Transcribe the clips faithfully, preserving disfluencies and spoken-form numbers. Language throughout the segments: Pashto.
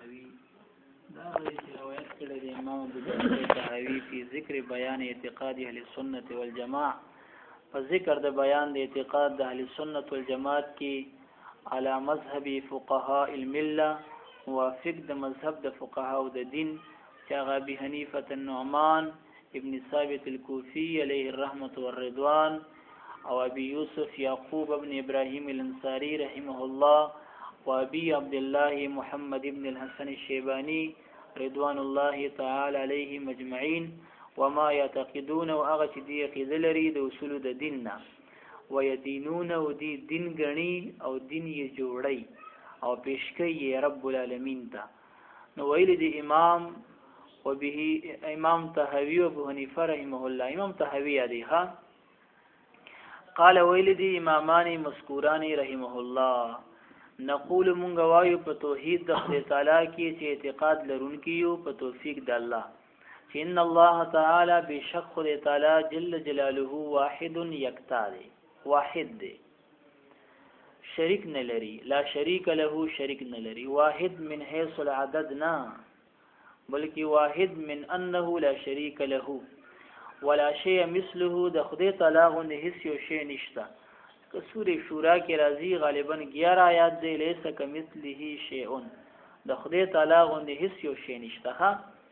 طحاوي دا روایت کړی دی امام ابو طحاوي په ذکر بیان اعتقاد اهل سنت والجماعه په ذکر د بیان د اعتقاد د اهل سنت والجماعت کې على مذهب فقهاء المله موافق د مذهب د فقهاء د دین چې هغه ابي حنیفه النعمان ابن ثابت الكوفي عليه الرحمه والرضوان او ابي يوسف يعقوب ابن ابراهيم الانصاري رحمه الله وابي عبد الله محمد ابن الحسن الشيباني رضوان الله تعالى عليهم اجمعين وما يعتقدون واغت دي قذلري د اصول د دیننا ويدينون او دي دین غني او دین یې جوړي او پیشکې رب العالمین ته نو ویل دي امام وبه امام طحاوي ابو حنیفه رحمه الله امام طحاوي دی ها قال ویل دي امامان مذکوران رحمه الله نقول مونږ وایو په توحید د خدای تعالی کې چې اعتقاد لرونکي یو په توفیق د الله چې ان الله تعالی بشک خدای تعالی جل جلاله واحد یکتا دی واحد دی شریک نه لري لا شریک له شریک نه لري واحد من حيث العدد نه بلکې واحد من انه لا شریک له ولا شيء مثله د خدای تعالی غو هیڅ یو شی نشته سورې شورا کې راځي غالبا اګیاره آیات دی لیس کمثله شیء د خدای تعالی غوندې هیڅ یو شی نشته ها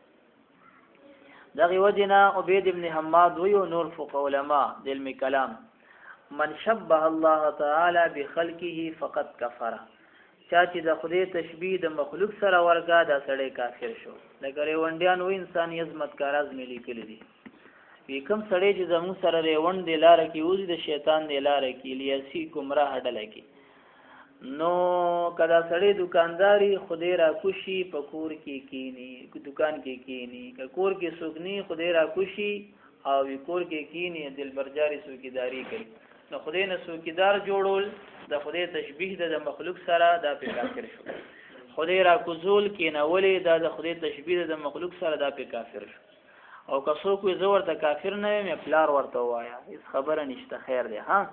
دغه وجنا عبید ابن حماد و نور فقه علما د علم کلام من شبه الله تعالی بخلقه فقط کفر چا چې د خدای تشبیه د مخلوق سره ورګه دا سړی کافر شو لکه ریوندیان و انسان عظمت کاراز ملي کړی دي وی کوم سړی چې زمو سره ریوند دی لار کې اوس د شیطان دی لار کې لیاسی گمراه هډل کې نو کدا سړی دکانداري خدای را کوشي پکور کې کینی دکان کې کینی کور کې سوګنی خدای را کوشي او کور کې کینی دلبرجاری سوکیداری کوي نو خدای نه سوکیدار جوړول د خدای تشبیه د مخلوق سره دا په کافر شو خدای را کوزول کې نه ولې دا د خدای تشبیه د مخلوق سره دا په کافر شو او کسو کوی زور ته کافر نه مې پلار ورته وایا هیڅ خبره نشته خیر دی ها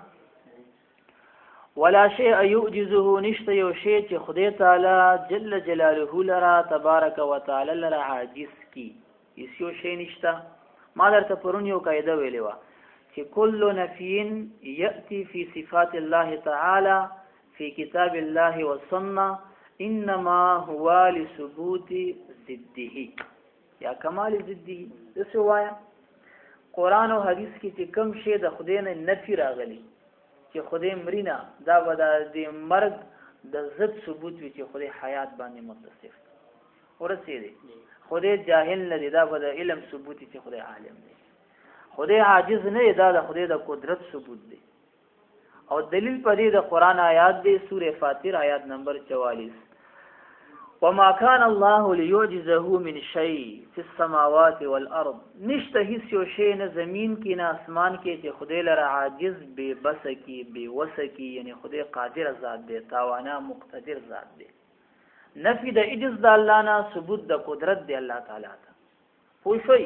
ولا شيء يعجزه نشته یو شی چې خدای تعالی جل جلاله لرا تبارک وتعالى لرا عاجز کی هیڅ یو شی نشته ما درته پرون یو قاعده ویلې و چې كل نفي ياتي في صفات الله تعالى في كتاب الله والسنه انما هو لثبوت ضده یا کمال ضده څه وایا قران او حدیث کې چې کوم شی د خدای نه نفي راغلي چې خدای مرینا دا ودا د مرګ د ضد ثبوت وي چې خدای حیات باندې متصف ورسېږي خدای جاهل نه دی دا ودا علم ثبوت چې خدای عالم دی خدای عاجز نه دی دا د خدای د قدرت ثبوت دی او دلیل پدې د قران آیات دی سوره فاطر آیات نمبر چوالیس وما كان الله ليعجزه من شيء في السماوات والارض نشته هیڅ یو شی نه زمین کې نه اسمان کې چې خدای لره عاجز بے بس کی بے وس کی یعنی خدای قادر ذات دی توانا مقتدر ذات دی نفی د عجز د الله نه ثبوت د قدرت دی الله تعالی ته پوښوي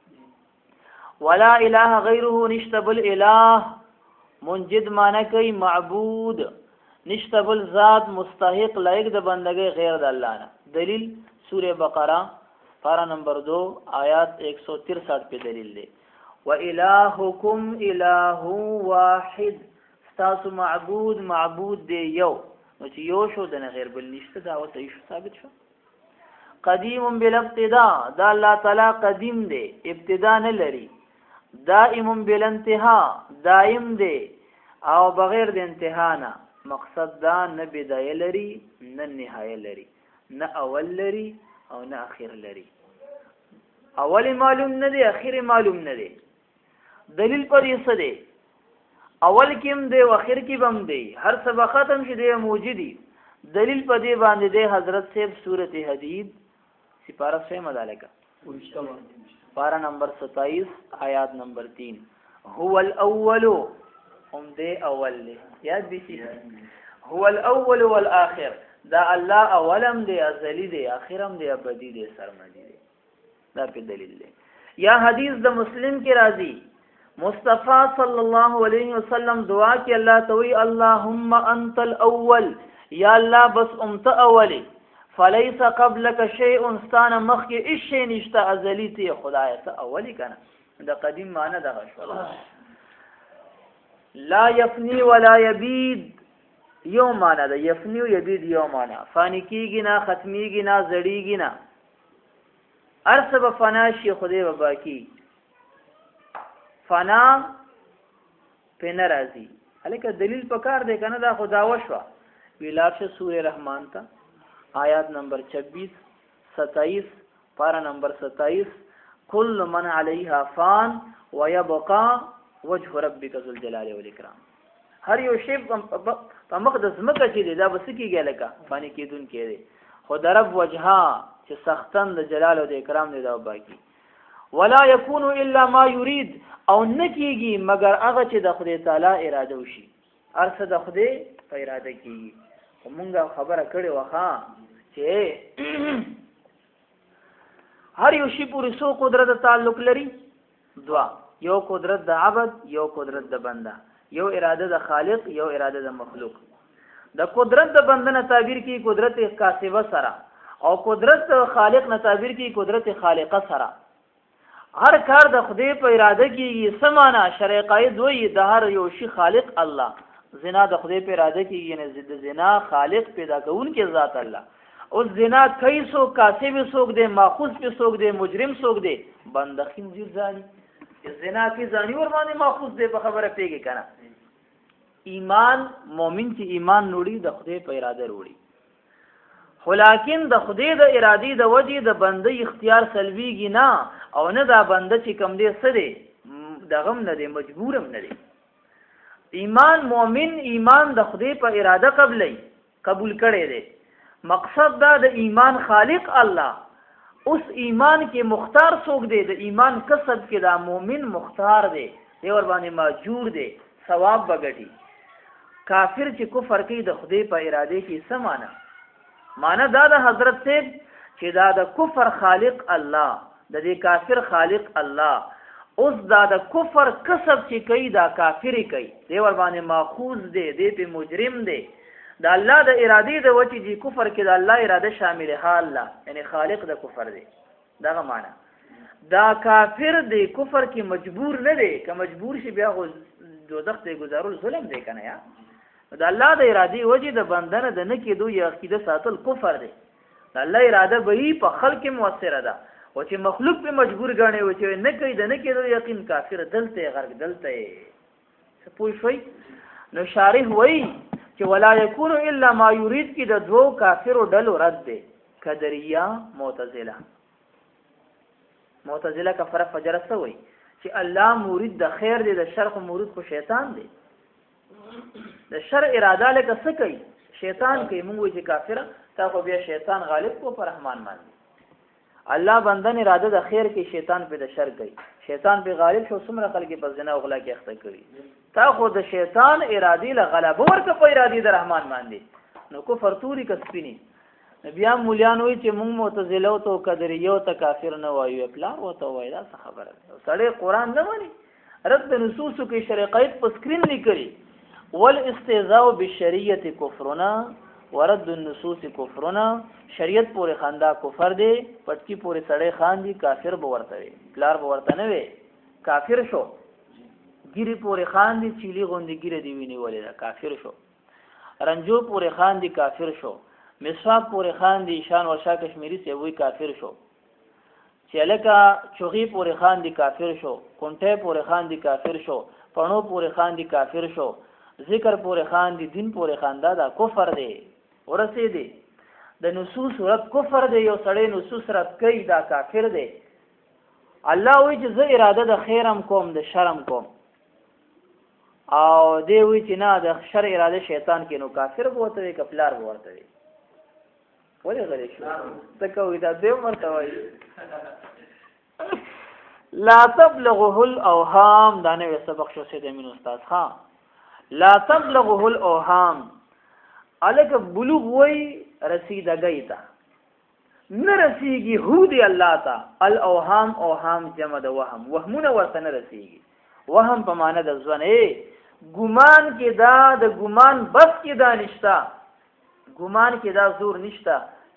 ولا اله غیره نشته بل اله منجد معنی کوي معبود نشته بل ذات مستحق لایق د بندګۍ غیر د الله نه دلیل سوره بقره پارا نمبر دو آیات ایک سو ترسٹھ پہ دلیل دے وَإِلَٰهُكُمْ إِلَٰهٌ وَاحِدٌ ستاسو معبود معبود دے یو نو چې یو شو د غیر بل نشته دا او صحیح ثابت شو قدیم بالابتداء دا الله تعالی قدیم دی ابتدا نه لري دائم بالانتها دائم دی او بغیر د انتها نه مقصد دا نه بدايه لري نه نهایه لري نه اول لري او نه اخر لري اول معلوم نه دی اخر معلوم نه دی دلیل پر یې څه دی اول کې هم دی او اخر کې هم دی هر څه به ختم شي دی موجودي دلیل په دې باندې دی حضرت صاحب سورۃ حدید سپارہ سه مدالکا پارا نمبر ستائیس آیات نمبر تین هو الاول هم دی اول دی یاد دي هو الاول والآخر دا الله اولم دی ازلی دی اخرم دی ابدی دی سرمدی دی دا په دلیل دی یا حدیث د مسلم کې راځي مصطفی صلی الله علیه وسلم دعا کې الله توي اللهم انت الاول یا الله بس امت اولی فلیس قبلک شیء استانه مخکې هیڅ شی نشته ازلی ته خدای ته اولی کنه د قدیم معنی دغه شو لا یفنی ولا یبید یو معنی ده یفنی و یبید یو معنی فانی کیږي نه ختمیږي نه زړیږي نه ارسه به فنا شي خدای به باقی فنا په ناراضي الکه دلیل پکار دی کنه دا خدا وشوا ویلاشه سوره رحمان تا آیات نمبر چھبیس ستائیس پارا نمبر ستائیس کل من علیها فان ويبقى وجه ربک ذو الجلال والاکرام هر یو شی په مقدس مکه چې دی دا بس کیږي لکه فانی کیدون کې دی خدای رب وجها چې سختن د جلال او د اکرام دی دا باقی ولا يكون الا ما يريد او نکیږي مگر هغه چې د خدای تعالی اراده وشي ارسه د خدای په اراده کیږي موږ خبره کړې وخا چې هر یو شی پورې سو قدرت تعلق لري دوا یو قدرت د عبد یو قدرت د بنده یو اراده د خالق یو اراده د مخلوق د قدرت د بنده نه تعبیر کی قدرت کاسبه سره او قدرت خالق نه تعبیر کی قدرت خالقه سره هر کار د خدای په اراده کې سمانا شرع قائد وي د هر یو شی خالق الله زنا د خدای په اراده کې نه زد زنا خالق پیدا کون کې ذات الله او زنا کیسو کاسب سوق دے ماخوذ په سوق دے مجرم سوق دے بنده خنزیر زانی زنا کی زانی ور باندې ماخوذ دے په خبره پیږي کنه ایمان مومن چې ایمان نوړي د خدای په اراده وروړي خو لیکن د خدای د ارادي د وجې د بنده اختیار سلبيږي نه او نه دا بنده چې کم دی سره دغم نه دی مجبورم نه دی ایمان مومن ایمان د خدای په اراده قبلې قبول کړي دی مقصد دا د ایمان خالق الله اوس ایمان کې مختار څوک دی د ایمان کسب کې دا مومن مختار دی دی ور باندې ماجور دی ثواب بغټي کافر چې کفر کوي د خدای په اراده کې سمانه معنی دا د حضرت سے چې دا د کفر خالق الله د دې کافر خالق الله اوس دا د کفر کسب چې کوي دا کافر کوي دی ور باندې ماخوذ دی دی په مجرم دی دا الله د ارادي د وجې چې کفر کې د الله اراده شامل حال لا یعنی خالق د کفر دی دا معنی دا کافر دی کفر کې مجبور نه دی که مجبور شي بیا دوزخ ته گزارول ظلم دی کنه یا د الله د ارادي وجې د بندنه د نه کېدو یا عقیده ساتل کفر دی د الله اراده به په خلق موثره ده او چې مخلوق په مجبور غاڼه و چې نه کوي د نه کېدو یقین کافر دلته غرق دلته څه پوه شوي نو شارح وایي چې ولا يكون الا ما يريد کې د دوو کافرو ډلو رد دی قدریه معتزله معتزله کفر فجر سوی چې الله مرید د خیر دی د شر خو مرید خو شیطان دی د شر اراده لکه څه کوي شیطان کوي موږ چې کافر تا خو بیا شیطان غالب کو پر رحمان باندې الله بندن اراده د خیر کې شیطان په د شر کوي شیطان په غالب شو څومره خلک په زنا او غلا کې اخته کوي تا خو د شیطان ارادي له غلبه ورکه په ارادي د رحمان باندې نو کفر توري کسبینی بیا مولیان وي چې موږ معتزله او تو قدریه او ته کافر نه وایو پلان وته وای دا څه خبره ده سړی قران نه مانی رد نصوص کې شرعیت په سکرین لیکري والاستهزاء بالشریعه کفرنا ورد النصوص کفرنا شریعت پورې خندا کفر دی پټکی پورې سړی خان دی کافر به ورته وي پلار به ورته نه وي کافر شو ګيري پورې خان دی چيلي غوندي ګيره دی ویني ولې کافر شو رنجو پورې خان دی کافر شو مسواک پورې خان دی شان ورشا کشمیری سی وی کافر شو چلکا چوغي پورې خان دی کافر شو کونټه پورې خان دی کافر شو پڼو پورې خان دی کافر شو ذکر پورې خان دی دین پورې خان دا, دا کفر دی ورسې دی د نصوص رد کفر دی یو سړی نصوص رد کوي دا کافر دی الله وی چې زه اراده د خیرم کوم د شرم کوم او دی وی چې نه د شر اراده شیطان کې نو کافر بوته وي کپلار بوته وي ولې غلې شو تکوي دا دیو مرته وای لا تبلغه الاوهام دا نه سبق شو سید امین استاد ها لا تبلغه الاوهام الک بلوغ وای رسیدګی تا نه رسیږي هو دی الله تا الاوهام اوهام جمع د وهم وهمونه ورته نه رسیږي وهم په معنی د ځوان ای ګمان کې دا د ګمان بس کې دا نشتا ګمان کې دا زور نشتا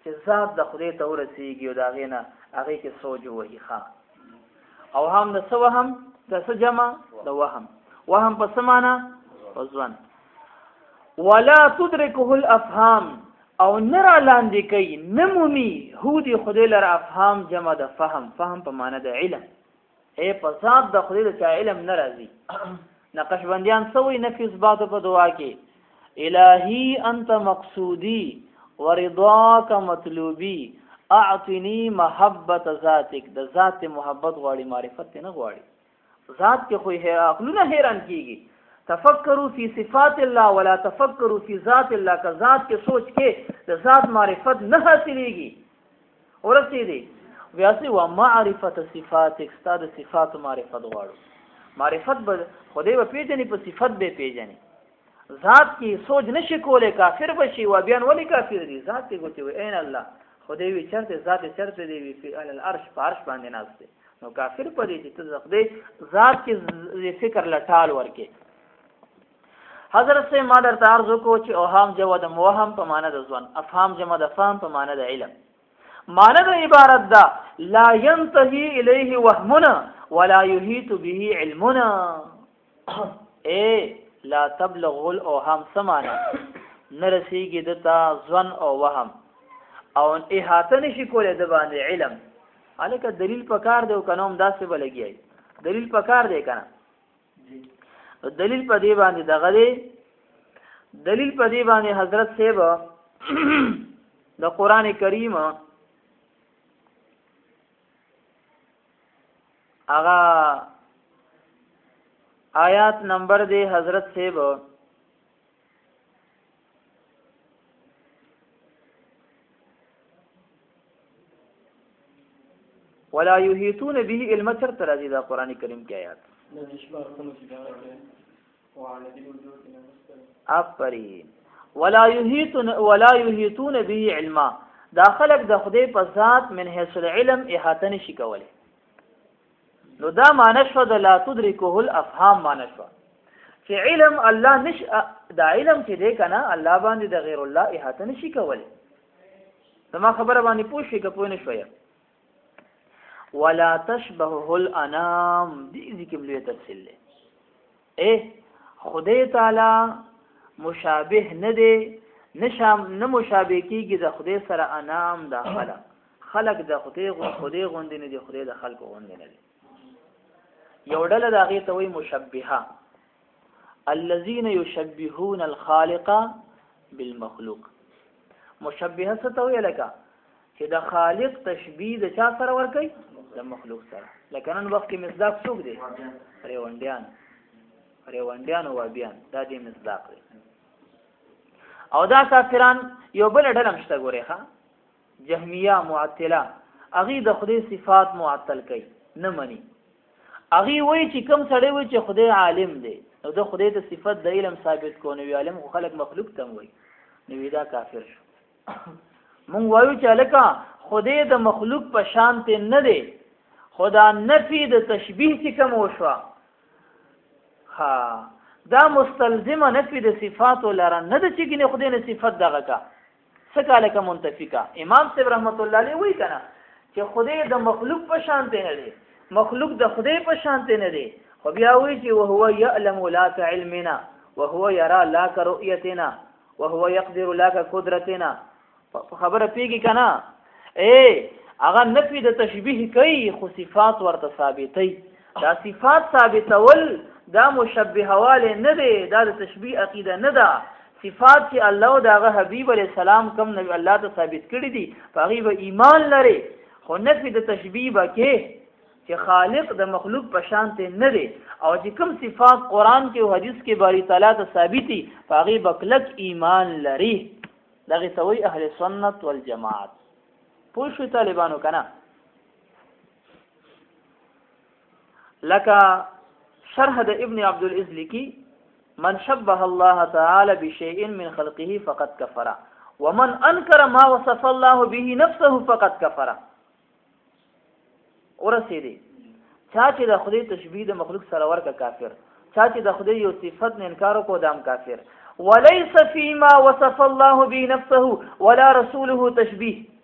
چې ذات د خدای ته ورسیږي او د هغې نه هغې کې سوچ ووهي ښه اوهام د څه وهم د څه جمع د وهم وهم په څه معنی په ځوان ولا تدرکه الافهام او نه را لاندې کوي نه مومي هو د خدای لره افهام جمع د فهم فهم په معنی د علم ای په ذات د خدای د چا علم نه راځي نقشبندیان څه وایي نفي اثباتو په دعا کې الهی انت مقصودی ورضاک مطلوبی اعطنی محبت ذاتک د ذات محبت غواړي معرفت نه غواړي ذات کې خو عقلونه حیران کیږي تفکروا فی صفات الله ولا تفکروا فی ذات الله کا ذات کې سوچ کې د ذات معرفت نه حاصلېږي ورته دی ویاسي و معرفت صفاتک ستاد صفات معرفت غواړو معرفت به خدای په پیژنې په صفت به پیژنې ذات کې سوچ نشي کولای کافر بشي و بیان ولی کافر دي ذات کې ګوتې و عین الله خدای وی چرته ذات چرته دی وی فی العرش په عرش باندې ناشته نو کافر پدې چې ته خدای ذات کې فکر لټال ورکې حضرت سے ما در تعرض کو چې اوهام جمع د موهم په معنی د ځوان افهام جمع د فهم په معنی د علم معنی د عبارت دا لا ينتهي الیه وهمنا ولا يحيط به علمنا اے لا تبلغ الاوهام سمانا نرسیږي دتا ځوان او وهم او احاطه نشي کولای د باندې علم الکه دلیل پکار دی او کنوم داسې بلګي دلیل پکار دی کنه دلیل په دی باندې دغه دی دلیل په دی باندې حضرت صاحب د قران کریم هغه آیات نمبر دی حضرت صاحب ولا يحيطون به علما چر ترازی دا قران کریم کی آیات افرین ولا يحيطون ولا يحيطون به علما دا خلق د خدای په ذات من حيث العلم احاطه نشي کوله نو دا معنی شو د لا تدركه الافهام معنی شو چې علم الله نش دا علم چې دی کنه الله باندې د غیر الله احاطه نشي کوله زما خبره باندې پوښی کپو نه شویا ولا تشبهه الانام دې ذکر لوی تفصیل له اے خدای تعالی مشابه نه دی نشام نه مشابه کیږي د خدای سره انام د خلق خلق د خدای غو خدای غوند نه دی خدای د خلق غوند نه دی یو ډله د هغه ته وی مشبهه الذين يشبهون الخالق بالمخلوق مشبهه څه ته وی لکه چې د خالق تشبیه د چا سره ور کوي د مخلوق سره لکه نن وخت کې مصداق څوک دی ریوندیان ریوندیان او بیان دا دې مصداق دی او دا کافران یو بل ډله مشته ګوري ها جهمیه معطله اغي د خدای صفات معطل کوي نه مني اغي وای چې کوم سړی وای چې خدای عالم دی نو د خدای ته صفت د علم ثابت کو نو عالم خو خلق مخلوق تم وای نو دا کافر شو مونږ وایو چې الکه خدای د مخلوق په شان ته نه دی خدا نفي د تشبیه چې کوم وشو ها دا مستلزمه نفي د صفات لره نه د چې ګنې خدای نه صفت دغه کا سکاله کا منتفقه امام صاحب رحمت الله علیه وی کنه چې خدای د مخلوق په شان ته نه دی مخلوق د خدای په شان ته نه دی خو بیا وی چې وهو يعلم لا كعلمنا وهو يرى لا كرؤيتنا وهو يقدر لا كقدرتنا خبره پیږي کنه اے هغه نفي د تشبیه کوي خو صفات ورته ثابتې دا صفات ثابتول دا مشبهواله نه دی دا د تشبیه عقیده نه ده صفات چې الله او دغه حبیب علی السلام کوم نبی الله ته ثابت کړی دي په هغه به ایمان لري خو نفي د تشبیه بکې چې خالق د مخلوق په شان ته نه دی او چې کوم صفات قران کې او حدیث کې باری تعالی ته ثابت دي په هغه بکلک ایمان لري دغه سوی اهل سنت والجماعت پوښ طالبانو کنه لکه شرح د ابن عبد العز لکی من شبه الله تعالى بشيء من خلقه فقد كفر ومن انكر ما وصف الله به نفسه فقد كفر ورسېدي چا چې د خدای تشبیه د مخلوق سره ورکه کافر چا چې د خدای یو صفت نه انکار وکړو دام کافر وليس فيما وصف الله به نفسه ولا رسوله تشبيه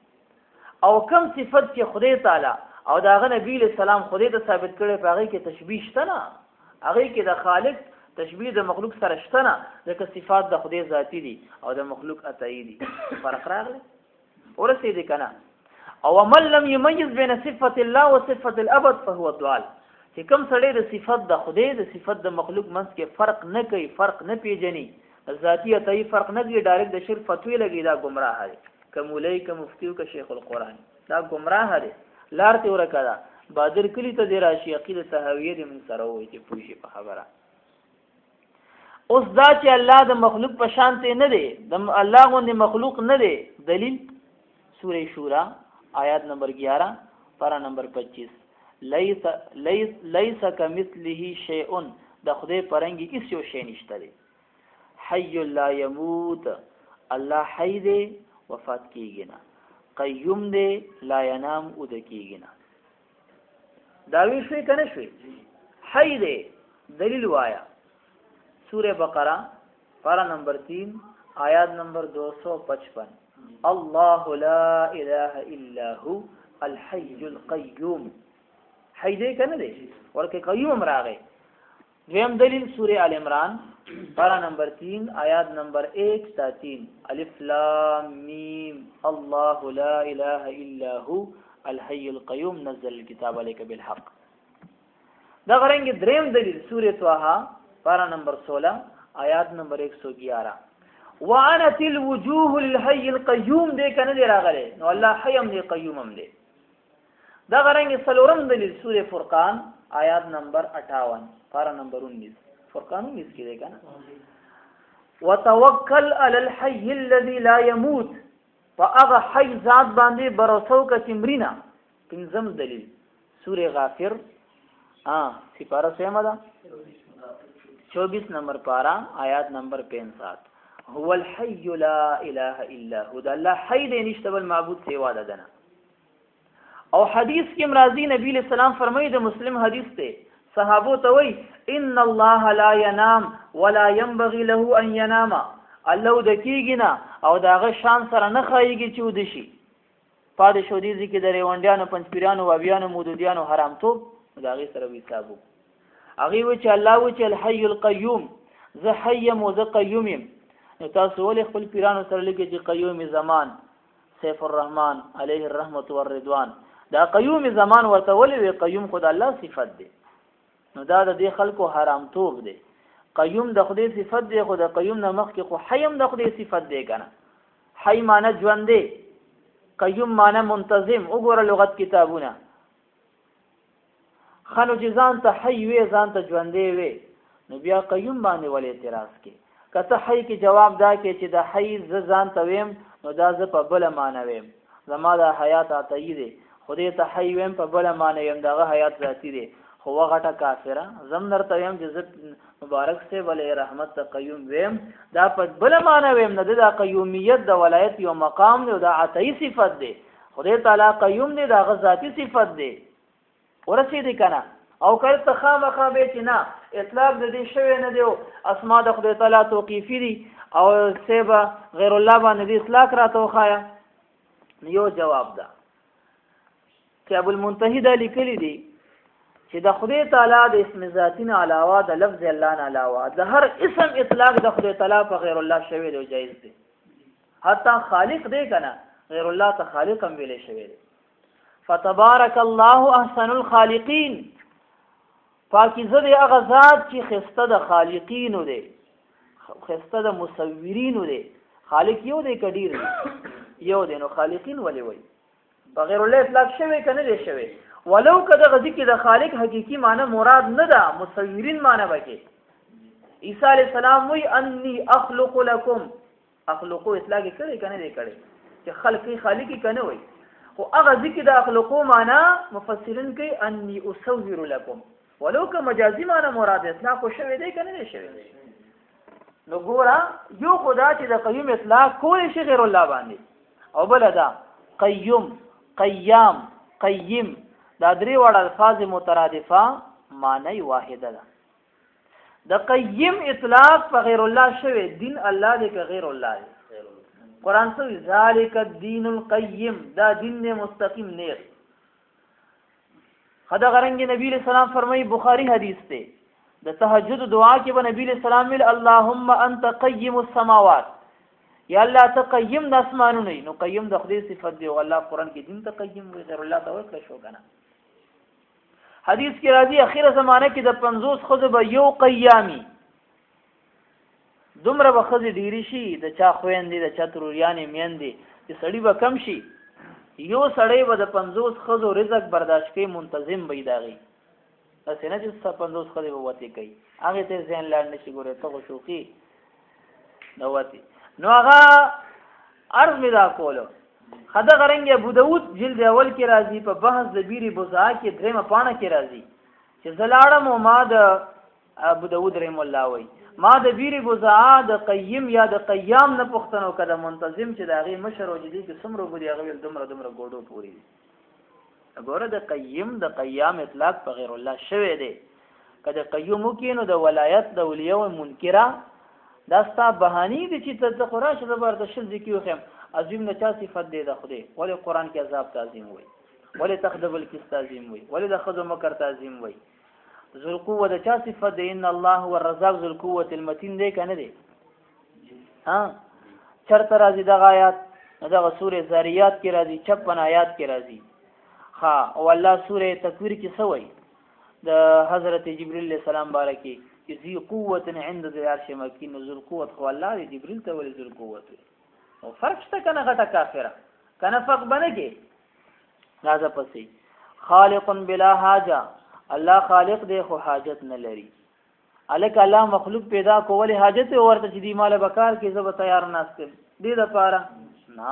او کم صفت چې خدای تعالی او داغه نبی له سلام خدای ته ثابت کړي په هغه کې تشبیه شته نه، هغه کې د خالق تشبیه د مخلوق سره شته نه، ځکه صفات د خدای ذاتی دي او د مخلوق عطایی دي. فرق راغلی ورسې دي کنه. او من لم يميز بين صفه الله وصفه الابد فهو ضال. چې کوم سړی د صفت د خدای د صفت د مخلوق منځ کې فرق نه کوي، فرق نه پیژني، ذاتی عطایی فرق نه کوي، ډایرکټ د شرک فتوی لګي، دا گمراه دی. که مولای که مفتی او که شیخ القرآن دا گمراه دی. لار ته ورکه ده. بادر کلی ته دی راشي عقیده تهاویه دې من سره وایي چې پوه شي په خبره. اوس دا چې الله د مخلوق په شان ته نه دی، د الله غوندې مخلوق نه دی، دلیل سوره شورا آیات نمبر گیارہ پارا نمبر پچیس. لیس لیس لیس کمثله شیء، د خدای پرنګي هیڅ یو شی نشته دی. حی لا یموت، الله حی دی وفات کیږي نه، قیوم دی لا ینام ود کیږي نه. دا وی شوی کنه شوی حی دی. دلیل وایا سورہ بقرہ پارا نمبر تین آیات نمبر دو سو پچپن. اللہ لا الہ الا هو الحی القیوم. حی دی کنه دی ورکه قیوم راغی. دویم دلیل سورہ آل عمران پارا نمبر تین آیات نمبر ایک تا تین. الف لام میم اللہ لا الہ الا هو الحی القیوم نزل الكتاب علیک بالحق. دا غرنګ دریم دلیل سورہ طه پارا نمبر سولہ آیات نمبر ایک سو گیارہ. وعنت الوجوه للحی القیوم دے کنه دی راغله نو الله حی هم دی قیوم هم دی. دا غرنګ سلورم دلیل سورہ فرقان آیات نمبر اٹھاون پارا نمبر انیس. فرقان انیس کې دی کنه. وتوکل علی الحی الذی لا يموت، فاغه حی ذات باندې برسو ک تمرینا. پنځم دلیل سورہ غافر ها سپارہ سیمه ده چوبیس نمبر پارا آیات نمبر پینسٹھ. هو الحی لا الہ الا هو، دا الله حی دی نشته بل معبود سوا ده نه. او حدیث کې مرضی نبی علیہ السلام فرمایي، د مسلم حدیث ته صحابو ته وای ان الله لا ينام ولا ينبغي له ان ينام. الله د کیږي او داغه شان سره نه خایږي چې ود شي. پاد شو دي چې د ریوندانو پنځپیرانو وابیانو مودودیانو حرام توب داغه سره وی حسابو. هغه و چې الله و چې الحي القيوم، زه حیم و زه قیوم یم. نو تاسو ولې خپل پیرانو سره لګي چې قیوم زمان سیف الرحمن علیه الرحمت والرضوان، دا قیوم زمان ورته ولې وی؟ قیوم خدای الله صفت دی. نو دا د دې خلکو حرام توب دی. قیوم د خدای صفت دی، خو د قیوم نه مخکې خو حیم د خدای صفت دی کنه. حی معنی ژوند دی، قیوم معنی منتظم. وګوره لغت کتابونه خانو چې ځان ته حی وی ځان ته ژوندې وی، نو بیا قیوم باندې ولې اعتراض کې؟ کته حی کې جواب دا کې چې د حی ز ځان ته ویم نو دا ز په بل معنی ویم، زما د حیات عطیه دی. خدای ته حی ویم په بل معنی ویم، دغه حیات ذاتی دی. خو غټه کافره زم درته ویم چې مبارک سے ولې رحمت ته قیوم ویم، دا په بل معنی ویم نه. د قیومیت د ولایت یو مقام دی او د عطیه صفت دی. خدای تعالی قیوم دی، دغه ذاتی صفت دی. ورسېدی کنه. او کله ته خامخا به چې نه اطلاق د دې شوی نه دی، اسماء د خدای تعالی توقیفي دي او سیبه غیر الله باندې د اطلاق راته وخایا. یو جواب ده چې ابو المنتهی دا لیکلی دی چې د خدای تعالی د اسم ذاتی نه علاوه د لفظ الله نه علاوه د هر اسم اطلاق د خدای تعالی په غیر الله شوی دی او جایز دی. حتی خالق دی کنه غیر الله ته خالق هم ویل شوی دی. فتبارك الله احسن الخالقین. پاکیزه دی هغه ذات چې خسته د خالقینو دی، خسته د مصورینو دی. خالق یو دی کډیر یو دی، نو خالقین ولې وای؟ بغیر الله اطلاق شوی کنه دی شوی. ولو کده غدی کې د خالق حقيقي معنی مراد نه ده، مصورین معنی وکي. عیسی علی السلام وی انی اخلق لكم، اخلقو اطلاق کړي کنه دی کړي چې خلقي خالقي کنه وای. خو هغه ذکر د اخلقو معنی مفسرین کوي انی اصور لكم، ولو که مجازي معنی مراد اطلاق شوی دی کنه دی شوی. نو ګوره یو خدا چې د قیوم اطلاق کولی شي غیر الله باندې، او بل دا قیوم قیام قیم، دا درې وړ الفاظ مترادفه معنی واحده ده. د قیم اطلاق په غیر الله شوی، دین الله دی که غیر الله دی؟ قرآن سوی ذالک الدین القیم دا دین مستقیم نیغ خدا غرنگ نبی علیہ السلام فرمائی بخاری حدیث تے دا تہجد دعا کې به نبی علیہ السلام ویل اللهم انت قیم السماوات یا الله ته قیم د اسمانونو نو قیم د خدای صفت دی او الله قرآن کې دین ته قیم وی غیر الله ته ورکړه شو کنه حدیث کې راځي اخیره زمانه کې د پنځوس خود به یو قیامی دومره به خزي ډیری شي د چا خويندې د چا تروریانې میندې چې سړی به کم شي یو سړی به د پنځوس خزو رزق برداشت کوي منتظم به داغي اسنه چې پنځوس خزي به وتی کوي هغه ته ځین لاړ نشي ګوره ته شوقي نو وتی نو هغه عرض می دا کولو خدا غرنګ ابو داود جلد اول کې راځي په بحث د بیری بوزا کې درېمه پاڼه کې راځي چې زلاړم ما د ابو داود رحم الله وای ما د بیری بوزا د قیم یا د قیام نه پښتنو کده منتظم چې د هغه مشر وجدي کې سمرو بری هغه دمره دمره ګوډو پوری وګوره د قیم د قیام اطلاق په غیر الله شوه دی کده قیوم کینو د ولایت د اولیاء منکره دا ستا بهانی دي چې ته قراش د بار د شل ذکیو خم عظیم نه چا صفت دی د خدای ولی قران کې عذاب تعظیم وای ولی تخذب الکس تعظیم وای ولی د خذو مکر تعظیم وای ذل قوه د چا صفت دی ان الله هو الرزاق ذل قوه المتين دی کنه دی ها چرته راځي د آیات دغه سوره زاریات کې راځي छप्पन آیات کې راځي ها او الله سوره تکویر کې سوې د حضرت جبرئیل علیہ السلام بارکی چې ذی قوت عند ذی العرش مکین ذل قوت خو الله دی جبرئیل ته ول ذل قوت او فرق شته کنه غټه کافره کنه فق بنګي راځه پسې خالق بلا حاجه الله خالق دی خو حاجت نه لري الک الله مخلوق پیدا کول حاجت ورته چې دی مال بکار کې زب تیار ناست دي د پاره نا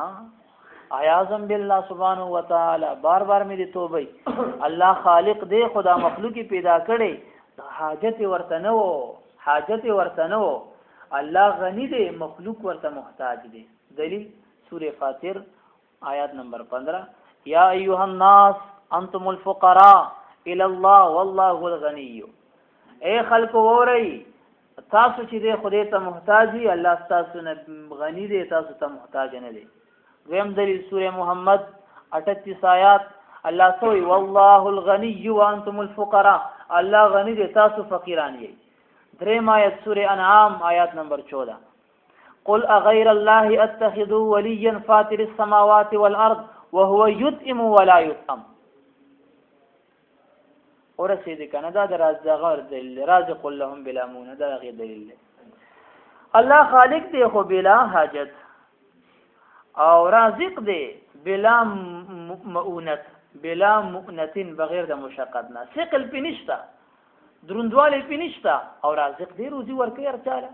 اعاذم بالله سبحانه و تعالی بار بار مې دي توبه الله خالق دی خدا مخلوق پیدا کړي حاجت ورته نه وو حاجت ورته نه وو الله غنی دی مخلوق ورته محتاج دی دلیل سوره فاطر آیات نمبر پندرہ یا ایها الناس انتم الفقراء الى الله والله الغنی اے خلق ووري تاسو چې دې خدای ته محتاجي الله تاسو نه غنی دی تاسو ته محتاج نه دی ویم دلیل سوره محمد اٹھتیس آیات الله سوی والله الغنی وانتم الفقراء الله غنی دی تاسو فقیران یې دریم آیت سوره انعام آیات نمبر چودہ قل اغیر الله اتخذ وليا فاطر السماوات والارض وهو يطعم ولا يطعم اور سید کنه دا د راز غیر دلیل رازق لهم بلا مون دا غیر دلیل الله خالق دی خو بلا حاجت او رازق دی بلا مؤونت بلا مؤنتن بغیر د مشقت نه ثقل پینشتا دروندواله پینشتا او رازق دی روزي ورکه ارچاله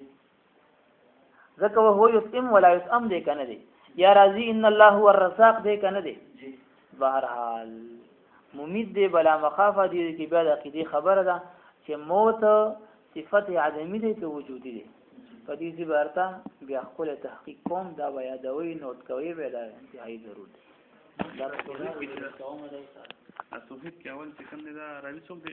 ذکر هو یطعم ولا یطعم دی کنه دی یا راضی ان الله هو الرزاق دی کنه دی بهرحال ممید دی بلا مخافه دی کی بیا د عقیده خبره ده چې موت صفت عدمی دی که وجودی دی په دې ځای ورته بیا خپل تحقیق کوم دا بیا دوی نوٹ کوي به دا انتهایی ضروري دا توضیح کې اول چې کوم دا راوي څوک